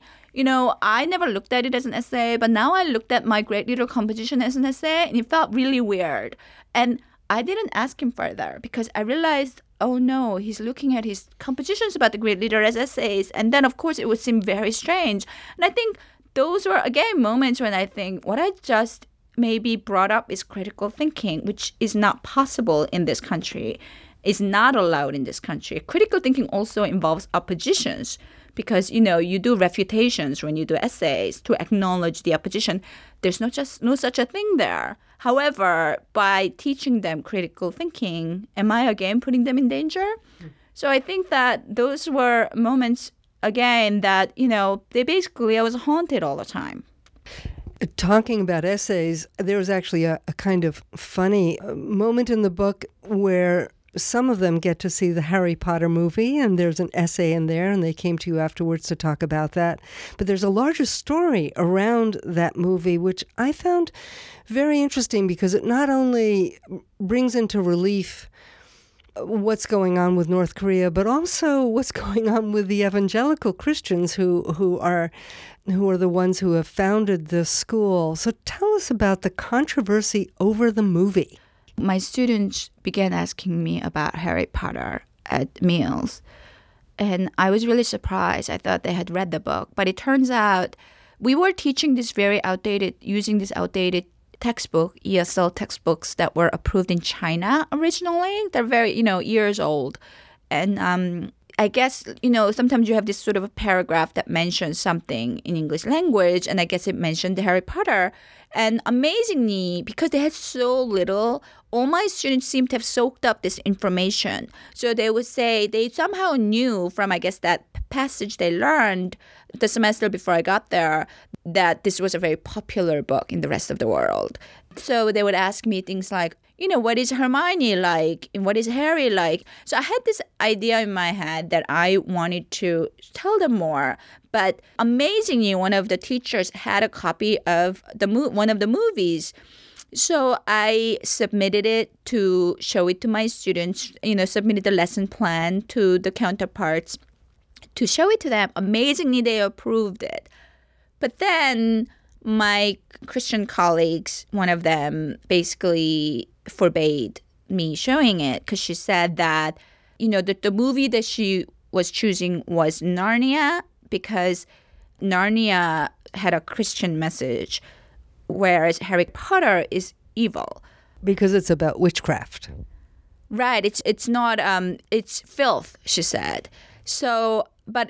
Speaker 2: I never looked at it as an essay, but now I looked at my great leader composition as an essay, and it felt really weird. And I didn't ask him further because I realized, oh no, he's looking at his compositions about the great leader as essays. And then, of course, it would seem very strange. And I think those were, again, moments when I think what I just maybe brought up is critical thinking, which is not possible in this country, is not allowed in this country. Critical thinking also involves oppositions because, you do refutations when you do essays to acknowledge the opposition. There's no such a thing there. However, by teaching them critical thinking, am I again putting them in danger? So I think that those were moments, again, that, I was haunted all the time.
Speaker 1: Talking about essays, there was actually a kind of funny moment in the book where some of them get to see the Harry Potter movie, and there's an essay in there, and they came to you afterwards to talk about that. But there's a larger story around that movie, which I found very interesting because it not only brings into relief what's going on with North Korea, but also what's going on with the evangelical Christians who are the ones who have founded this school. So tell us about the controversy over the movie.
Speaker 2: My students began asking me about Harry Potter at meals, and I was really surprised. I thought they had read the book, but it turns out we were teaching using this outdated textbook, ESL textbooks that were approved in China originally. They're very, years old. And I guess, sometimes you have this sort of a paragraph that mentions something in English language, and I guess it mentioned Harry Potter. And amazingly, because they had so little, all my students seemed to have soaked up this information. So they would say they somehow knew from, I guess, that passage they learned the semester before I got there that this was a very popular book in the rest of the world. So they would ask me things like, what is Hermione like? And what is Harry like? So I had this idea in my head that I wanted to tell them more. But amazingly, one of the teachers had a copy of one of the movies. So I submitted it to show it to my students, submitted the lesson plan to the counterparts to show it to them. Amazingly, they approved it. But then my Christian colleagues, one of them basically forbade me showing it because she said that, the movie that she was choosing was Narnia because Narnia had a Christian message, whereas Harry Potter is evil.
Speaker 1: Because it's about witchcraft.
Speaker 2: Right. It's not, it's filth, she said. So, but,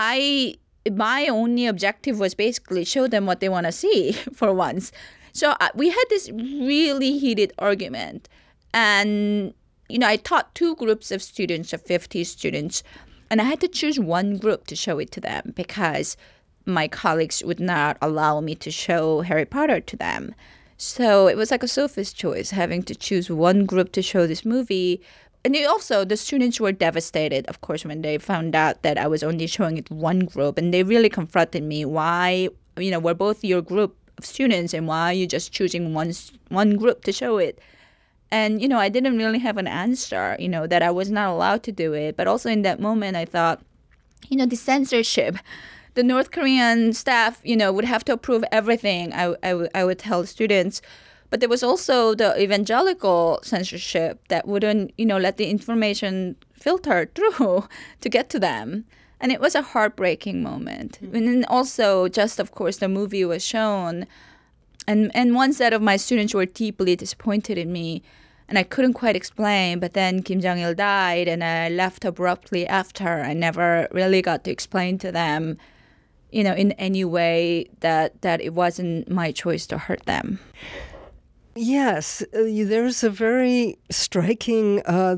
Speaker 2: my only objective was basically show them what they want to see for once. So we had this really heated argument. And, I taught 2 groups of students, of 50 students, and I had to choose one group to show it to them because my colleagues would not allow me to show Harry Potter to them. So it was like a Sophie's choice, having to choose one group to show this movie. And the students were devastated, of course, when they found out that I was only showing it one group. And they really confronted me. Why, we're both your group of students, and why are you just choosing one group to show it? And, I didn't really have an answer, that I was not allowed to do it. But also in that moment, I thought, the censorship, the North Korean staff, would have to approve everything I would tell students. But there was also the evangelical censorship that wouldn't, let the information filter through to get to them. And it was a heartbreaking moment. Mm-hmm. And then also, just of course, the movie was shown. And one set of my students were deeply disappointed in me. And I couldn't quite explain. But then Kim Jong-il died, and I left abruptly after. I never really got to explain to them, in any way that it wasn't my choice to hurt them.
Speaker 1: Yes, there's a very striking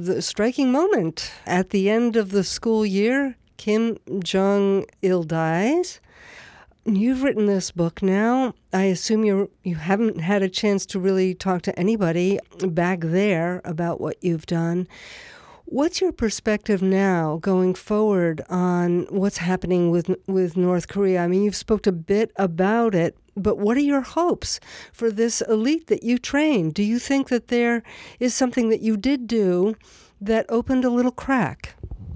Speaker 1: moment. At the end of the school year, Kim Jong-il dies. You've written this book now. I assume you haven't had a chance to really talk to anybody back there about what you've done. What's your perspective now going forward on what's happening with North Korea? I mean, you've spoke a bit about it, but what are your hopes for this elite that you trained? Do you think that there is something that you did do that opened a little crack?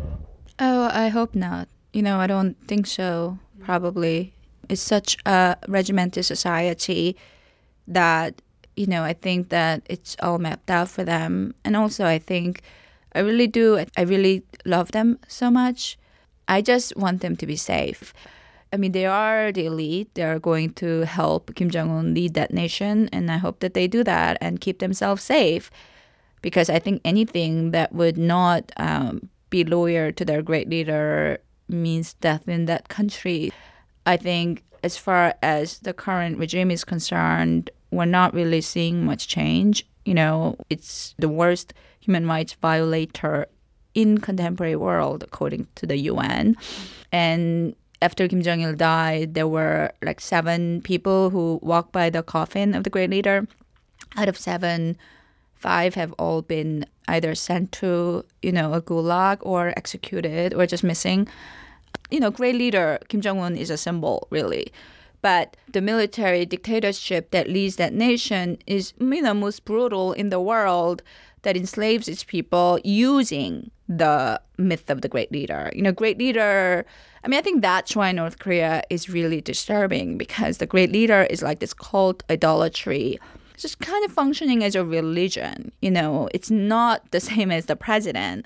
Speaker 2: Oh, I hope not. I don't think so, probably. It's such a regimented society that, I think that it's all mapped out for them. And also, I think I really love them so much. I just want them to be safe. I mean, they are the elite. They are going to help Kim Jong-un lead that nation. And I hope that they do that and keep themselves safe. Because I think anything that would not be loyal to their great leader means death in that country. I think as far as the current regime is concerned, we're not really seeing much change. It's the worst human rights violator in contemporary world, according to the UN. And after Kim Jong-il died, there were 7 people who walked by the coffin of the great leader. Out of 7, 5 have all been either sent to, a gulag or executed or just missing. Great leader Kim Jong-un is a symbol, really. But the military dictatorship that leads that nation is, most brutal in the world, that enslaves its people using the myth of the great leader. Great leader, I think that's why North Korea is really disturbing, because the great leader is like this cult idolatry. It's just kind of functioning as a religion. It's not the same as the president.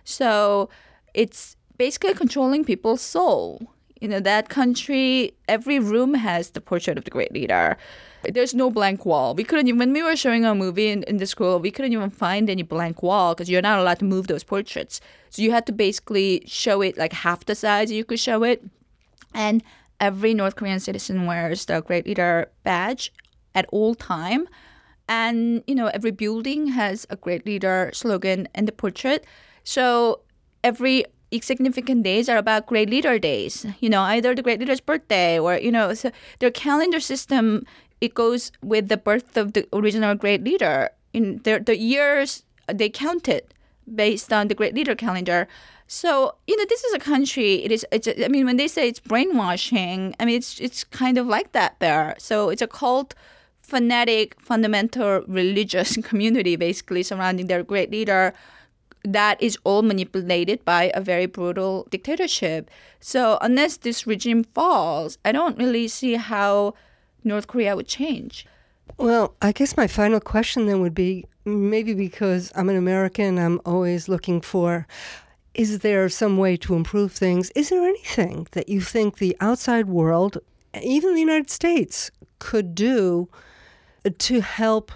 Speaker 2: So it's basically controlling people's soul. That country, every room has the portrait of the great leader. There's no blank wall. When we were showing a movie in the school, we couldn't even find any blank wall because you're not allowed to move those portraits. So you had to basically show it half the size you could show it. And every North Korean citizen wears the great leader badge at all time. And, every building has a great leader slogan and the portrait. So every significant days are about great leader days, either the great leader's birthday or, so their calendar system it goes with the birth of the original great leader. In the years they counted based on the great leader calendar. So, this is a country, when they say it's brainwashing, it's kind of like that there. So it's a cult, fanatic, fundamental religious community basically surrounding their great leader that is all manipulated by a very brutal dictatorship. So unless this regime falls, I don't really see how North Korea would change.
Speaker 1: Well, I guess my final question then would be, maybe because I'm an American, I'm always looking for, is there some way to improve things? Is there anything that you think the outside world, even the United States, could do to help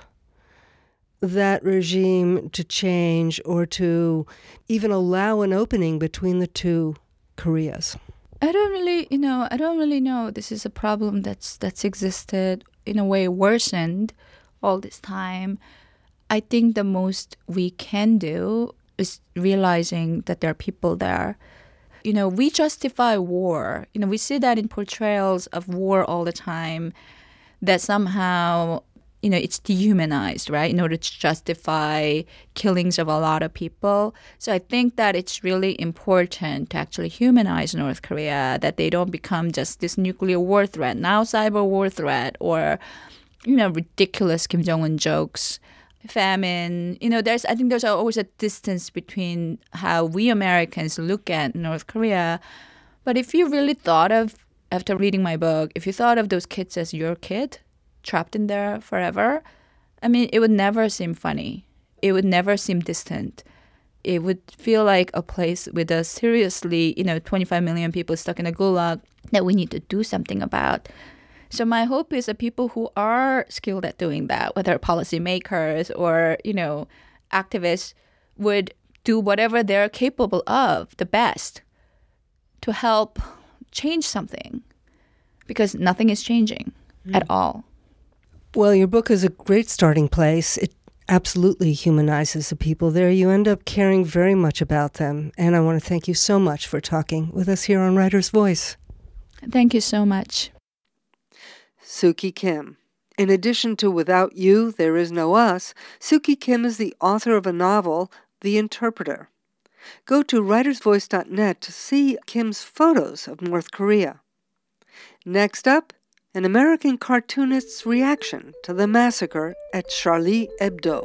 Speaker 1: that regime to change or to even allow an opening between the two Koreas?
Speaker 2: I don't really know. This is a problem that's existed, in a way worsened all this time. I think the most we can do is realizing that there are people there. We justify war. We see that in portrayals of war all the time, that somehow, it's dehumanized, right, in order to justify killings of a lot of people. So I think that it's really important to actually humanize North Korea, that they don't become just this nuclear war threat, now cyber war threat, or, ridiculous Kim Jong-un jokes, famine. I think there's always a distance between how we Americans look at North Korea. But if you really after reading my book, if you thought of those kids as your kid, trapped in there forever, it would never seem funny. It would never seem distant. It would feel like a place with a seriously, 25 million people stuck in a gulag that we need to do something about. So my hope is that people who are skilled at doing that, whether policymakers or, activists, would do whatever they're capable of the best to help change something, because nothing is changing at all.
Speaker 1: Well, your book is a great starting place. It absolutely humanizes the people there. You end up caring very much about them. And I want to thank you so much for talking with us here on Writer's Voice.
Speaker 2: Thank you so much.
Speaker 1: Sookie Kim. In addition to Without You, There Is No Us, Sookie Kim is the author of a novel, The Interpreter. Go to writersvoice.net to see Kim's photos of North Korea. Next up, an American cartoonist's reaction to the massacre at Charlie Hebdo.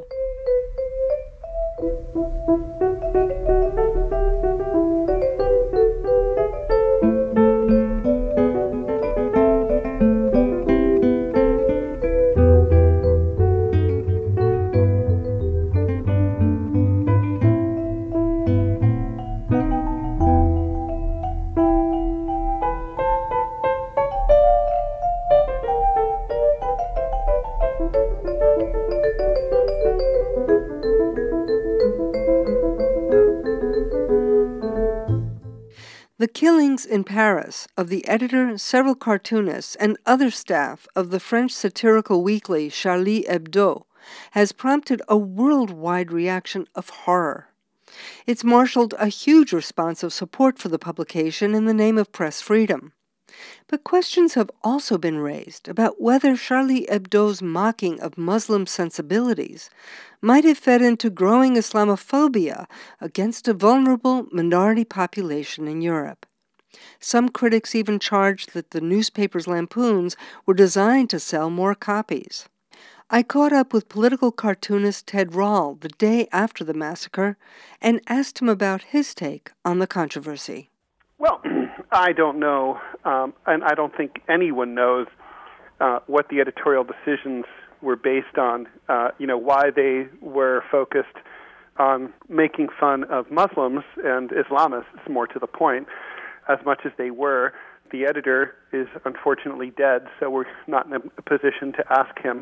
Speaker 1: The killings in Paris of the editor, several cartoonists, and other staff of the French satirical weekly Charlie Hebdo has prompted a worldwide reaction of horror. It's marshaled a huge response of support for the publication in the name of press freedom. But questions have also been raised about whether Charlie Hebdo's mocking of Muslim sensibilities might have fed into growing Islamophobia against a vulnerable minority population in Europe. Some critics even charged that the newspaper's lampoons were designed to sell more copies. I caught up with political cartoonist Ted Rall the day after the massacre and asked him about his take on the controversy.
Speaker 4: Well, I don't know, and I don't think anyone knows what the editorial decisions were based on, why they were focused on making fun of Muslims and Islamists, more to the point, as much as they were. The editor is unfortunately dead, so we're not in a position to ask him.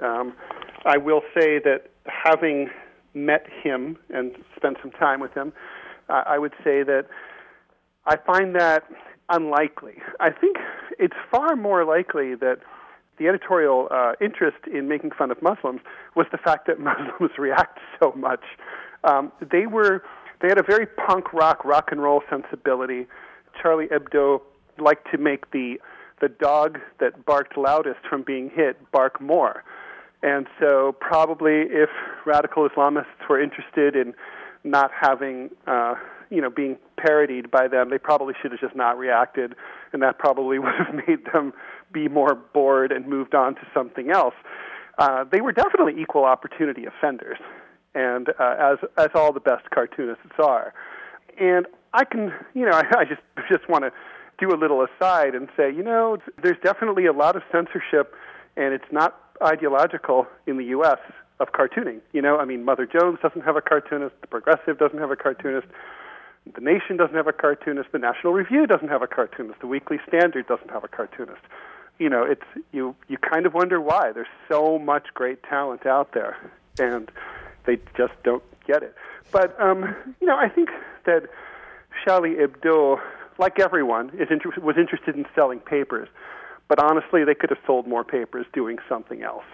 Speaker 4: I will say that having met him and spent some time with him, I would say that I find that unlikely. I think it's far more likely that the editorial interest in making fun of Muslims was the fact that Muslims react so much. They had a very punk rock and roll sensibility. Charlie Hebdo liked to make the the dog that barked loudest from being hit bark more. And so probably if radical Islamists were interested in not having, being parodied by them, they probably should have just not reacted, and that probably would have made them be more bored and moved on to something else. They were definitely equal opportunity offenders, and as all the best cartoonists are. And I can, I just want to do a little aside and say, there's definitely a lot of censorship, and it's not ideological in the U.S. of cartooning. Mother Jones doesn't have a cartoonist, The Progressive doesn't have a cartoonist, The Nation doesn't have a cartoonist, The National Review doesn't have a cartoonist, The Weekly Standard doesn't have a cartoonist. It's you kind of wonder why. There's so much great talent out there, and they just don't get it. But, I think that Charlie Hebdo, like everyone, was interested in selling papers. But honestly, they could have sold more papers doing something else.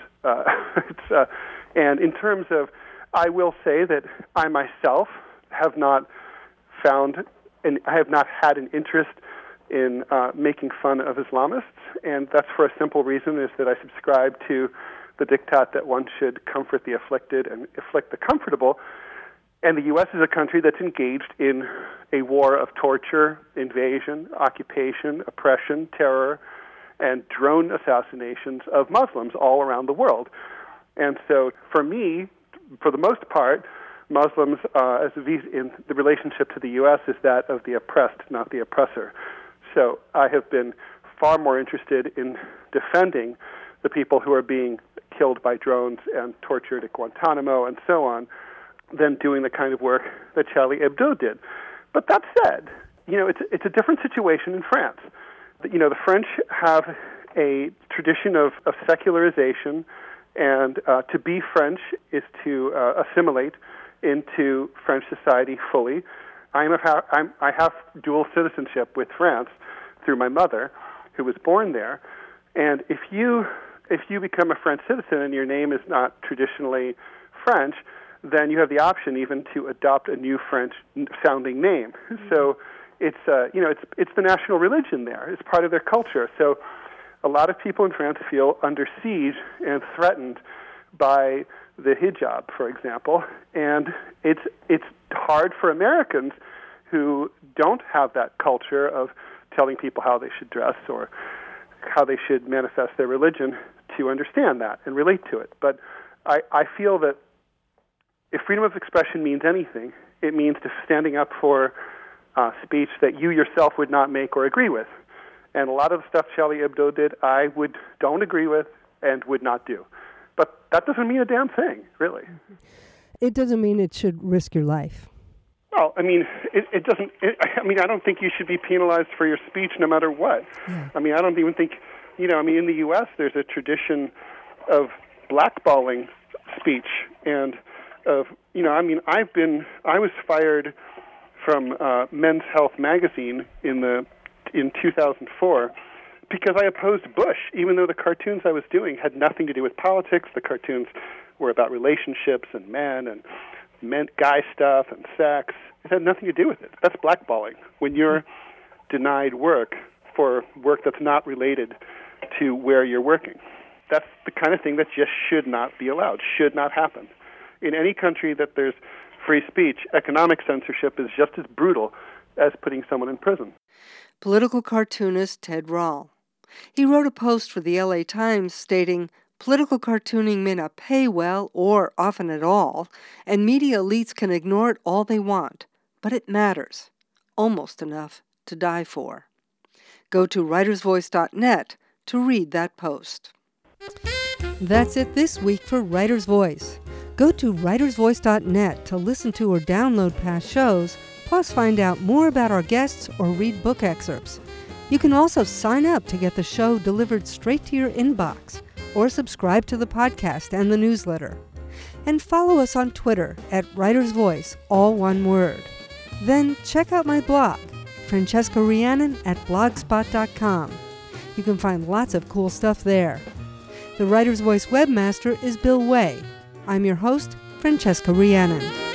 Speaker 4: And in terms of, I will say that I myself have not found, and I have not had an interest in making fun of Islamists, and that's for a simple reason, is that I subscribe to the diktat that one should comfort the afflicted and afflict the comfortable. And the U.S. is a country that's engaged in a war of torture, invasion, occupation, oppression, terror, and drone assassinations of Muslims all around the world. And so for me, for the most part, Muslims, in the relationship to the U.S., is that of the oppressed, not the oppressor. So I have been far more interested in defending the people who are being killed by drones and tortured at Guantanamo and so on than doing the kind of work that Charlie Hebdo did. But that said, it's a different situation in France. The French have a tradition of secularization, and to be French is to assimilate into French society fully. I have dual citizenship with France through my mother, who was born there. And if you become a French citizen and your name is not traditionally French, then you have the option even to adopt a new French-sounding name. Mm-hmm. So it's the national religion there. It's part of their culture. So a lot of people in France feel under siege and threatened by the hijab, for example. And it's hard for Americans who don't have that culture of telling people how they should dress or how they should manifest their religion to understand that and relate to it. But I feel that if freedom of expression means anything, it means standing up for speech that you yourself would not make or agree with. And a lot of the stuff Charlie Hebdo did, I don't agree with and would not do. But that doesn't mean a damn thing, really.
Speaker 1: It doesn't mean it should risk your life.
Speaker 4: Well, it doesn't. I don't think you should be penalized for your speech no matter what. Yeah. I don't even think, in the U.S. there's a tradition of blackballing speech and of, I was fired from Men's Health magazine in 2004 because I opposed Bush, even though the cartoons I was doing had nothing to do with politics. The cartoons were about relationships and men and guy stuff and sex. It had nothing to do with it. That's blackballing. When you're denied work for work that's not related to where you're working. That's the kind of thing that just should not be allowed, should not happen. In any country that there's free speech, economic censorship is just as brutal as putting someone in prison.
Speaker 1: Political cartoonist Ted Rall. He wrote a post for the LA Times stating, "Political cartooning may not pay well or often at all, and media elites can ignore it all they want, but it matters, almost enough to die for." Go to writersvoice.net to read that post. That's it this week for Writer's Voice. Go to writersvoice.net to listen to or download past shows, plus find out more about our guests or read book excerpts. You can also sign up to get the show delivered straight to your inbox, or subscribe to the podcast and the newsletter. And follow us on Twitter at Writer's Voice, all one word. Then check out my blog, Francesca Rheannon at blogspot.com. You can find lots of cool stuff there. The Writer's Voice webmaster is Bill Way. I'm your host, Francesca Rheannon.